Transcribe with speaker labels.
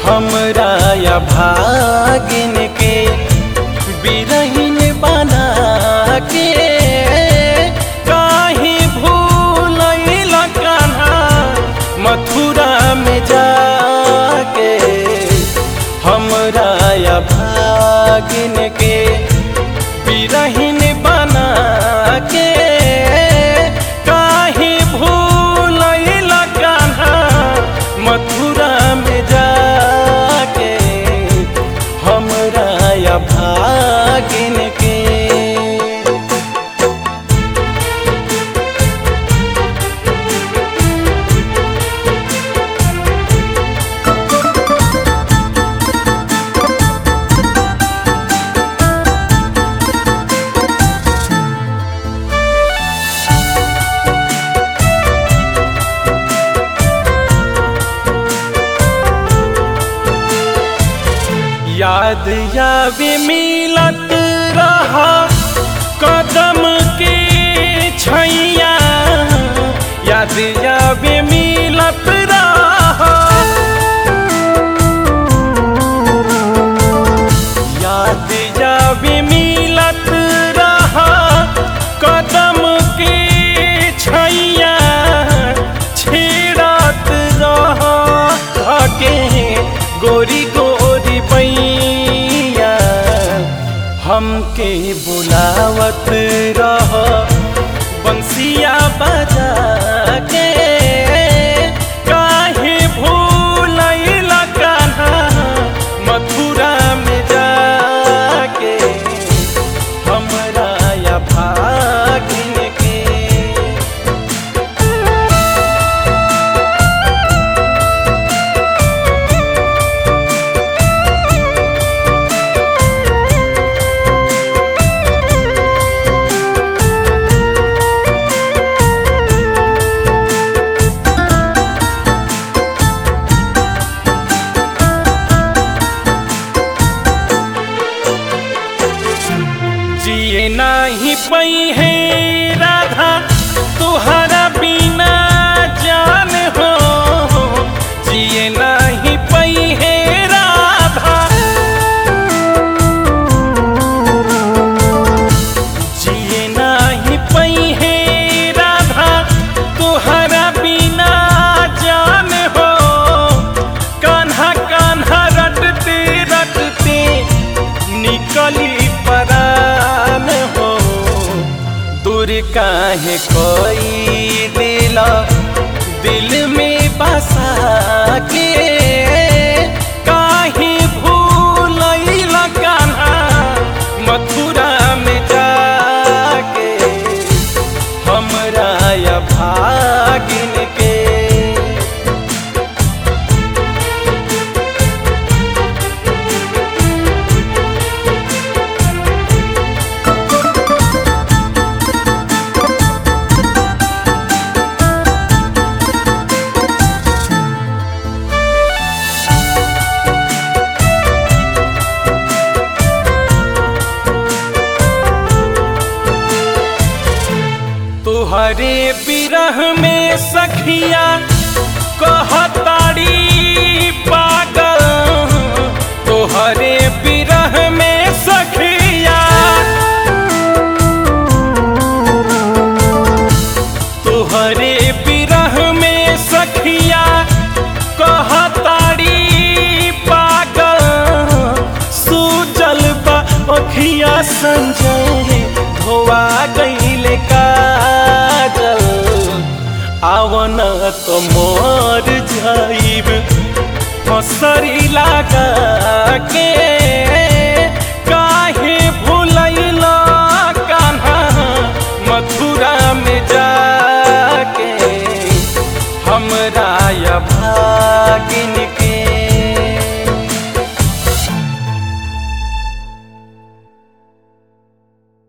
Speaker 1: हमरा या भागिन के बिरहीन बना के काहे भूलैला कान्हा मथुरा में जाके। हमरा या भागिन के बिरहीन बना के काहे भूलैला कान्हा मथुरा में जाके। हमरा या भागिन के याद यावे मिलत रहा कदम के छैया। याद यावे मिलत रहा याद यावे मिलत रहा कदम के छैया। छेड़त रहा के गोरी गोरी पैया हमके बुलावत रह बंसिया बजा के। काहे भूलैला कान्हा मथुरा में जाके। हमरा या भागिन के जिए नाही पई है राधा तुहरा बिना जान हो। जिए नाही पई है राधा जिए नाही पई है राधा तुहरा बिना जान हो। कान्हा कान्हा रटते रटते निकली परान हो। दूर काहे कोई दिल में बसा के। काहे भूलैला कान्हा मथुरा में जाके। हमरा या भागिन के तुहरे बिरह में सखिया कहताड़ी पागल। तुहरे बिरह में सखिया तुहरे बिरह में सखिया कहताड़ी पागल। सूजल बा अखिया संजय धोआ गईले काजल। आवन तो मोर जाइब फसरी लगा के।